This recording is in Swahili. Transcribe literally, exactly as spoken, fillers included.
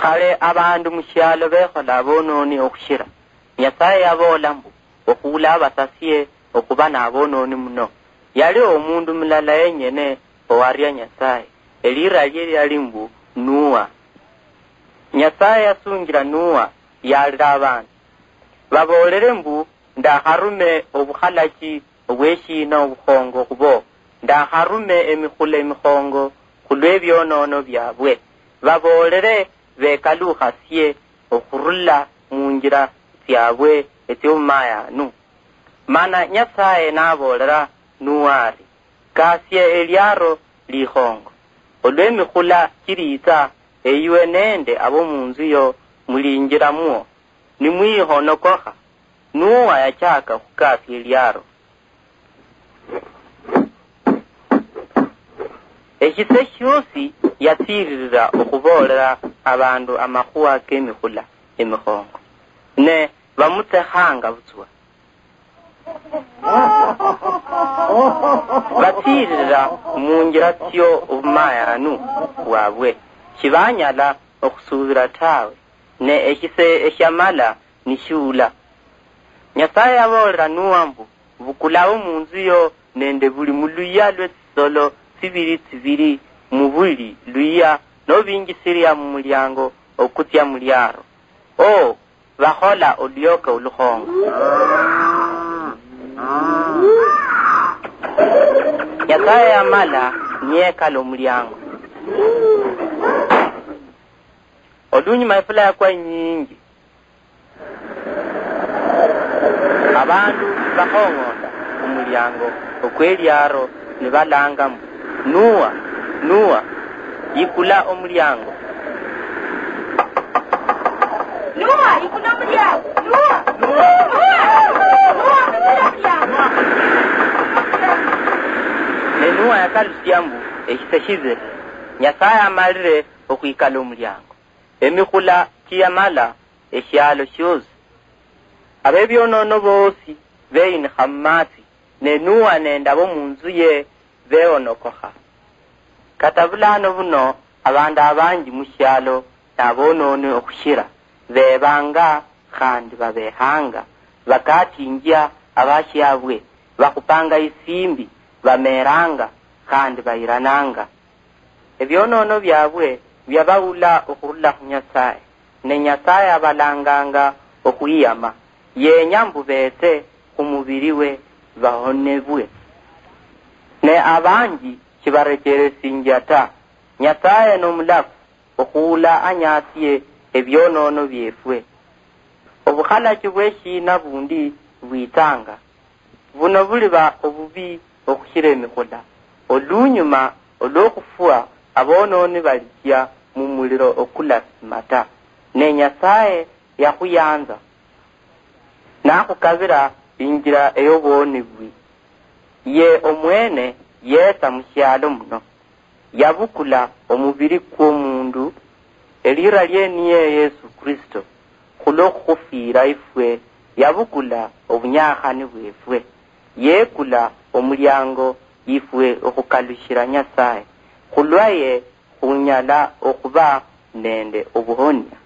kale abandu mukyalo bekhola abononi okushira Nyasaye yabola mbu okula abasasiye okuba n'abononi muno yali omundu mulala yenyene owarya Nyasaye elira lye lyali mbu Nuwa. Nyasaye yasungira Nuwa yalira abantu babolere mbu ndaharume obukhalaki obweshina obukhongo kubo ndaharume emikhula emikhongo kulwebyonono byabwe babolere bekalukhasye okhurula munjira syabwe etyomayanu mana Nyasaye nabolera Nuwari kasye elyaro likhongo olwemikhula kiriita eyiwe nende abo munzu yo mulinjira muo nimwihonokoha Nuwa yachaka khukasya elyaro ekise kyosi yatsiririra okubolera abandu amakhuwa k'emikhula emikhongo ne bamutsehanga butswa batsiririra munjira tsyo obumayanu bwabwe kibanyala okusubira tawe ne ekise eshamala nishula Nyasaye yabolera Nuwa mbu bukulawo munzu yo nende buli muluya lw'etsisolo sibiri sibiri mubuli luya nobingisirya mu mulyango okutya mulyaro o bahola olyoka olukhongo Nyasaye yamala nyekala omulyango olunyuma efula yakwa nyingi abantu bahongonda omulyango okwelyaro nibalanga mbu Nuwa Nuwa yikula omulyango Nuwa yikula omulyango Nuwa Nuwa ne Nuwa yakalusya mbu ekise kizere Nyasaye amalire okwikala omulyango emikhula kiyamala ekyalo kyosi abebyonono bosi beyinikha mumatsi ne Nuwa nendabo munzu ye beonokoha katabulano buno abandu abanji mukyalo nabononi okushira bebanga khandi babehanga bakatinja abashyabwe bakupanga isimbi bameranga khandi bayirananga ebyonono byabwe byabawula okurula ku Nyasaye ne Nyasaye abalanganga okuyama yenyambu bete kumubiri we bahonebwe ne abanji kibarekeresinja ta Nyasaye nomulafu okula anyasiye ebyonono byefwe obukhalaki bweshina bundi bwitanga buno buliba obubi okushira emikhula olunyuma olwokufua abononi balijya mu muliro okulasimata ne Nyasaye yakuyanza nakukabira injira eyobonebwi ye omwene yeta mukyalo muno yabukula omubiri kw'omundu elira lyeniye Yesu Kristo khulokufira ifwe yabukula obunyakhani bwefwe yekula omulyango ifwe okukalushira Nyasaye khulwaye khunyala okuba nende obuhonya